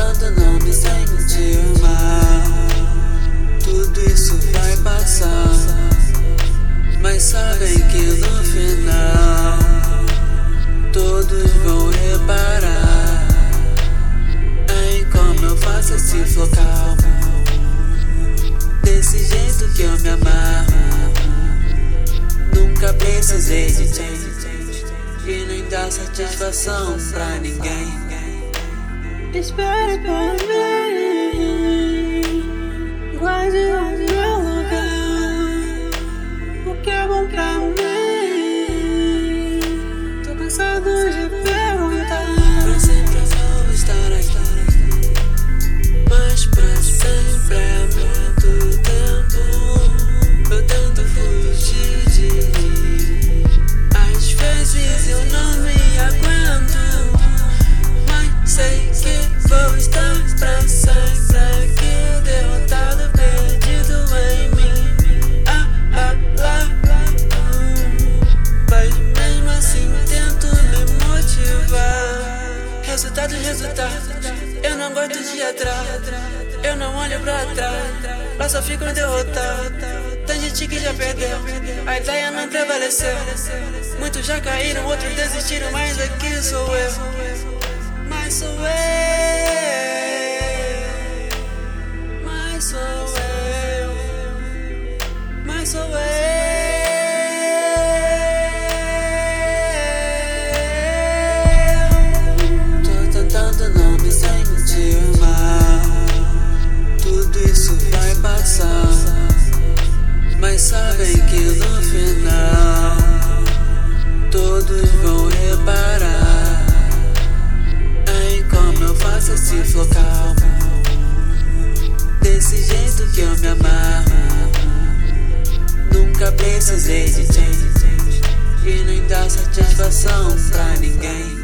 tentando não me sentir mal. Tudo isso vai passar, mas sabem que no final todos vão reparar em como eu faço esse flow calmo, desse jeito que eu me amarro. Nunca precisei de change e nem dar satisfação pra ninguém. Espere por mim, guarde o meu lugar. O que é bom pra mim? Tô cansado de perguntar. Pra sempre eu vou estar aqui, mas pra sempre é muito tempo. Eu tento fugir de mim, às vezes eu não me aguento, mas sei que vou estar pra sempre aqui, derrotado, perdido em mim. Mas mesmo assim tento me motivar. Resultado, eu não gosto de atrás, eu não olho pra trás, lá só fico derrotado. Tem gente que já perdeu, a ideia não prevaleceu. Muitos já caíram, outros desistiram, mas aqui sou eu. Mas sou eu, mas sou eu, mas sou eu. Tô tentando não me sentir mal. Tudo isso vai passar, mas sabem que no final todos vão reparar em como eu faço esse flow calmo, desse jeito que eu me amarro. Nunca precisei de change e nem dar satisfação pra ninguém.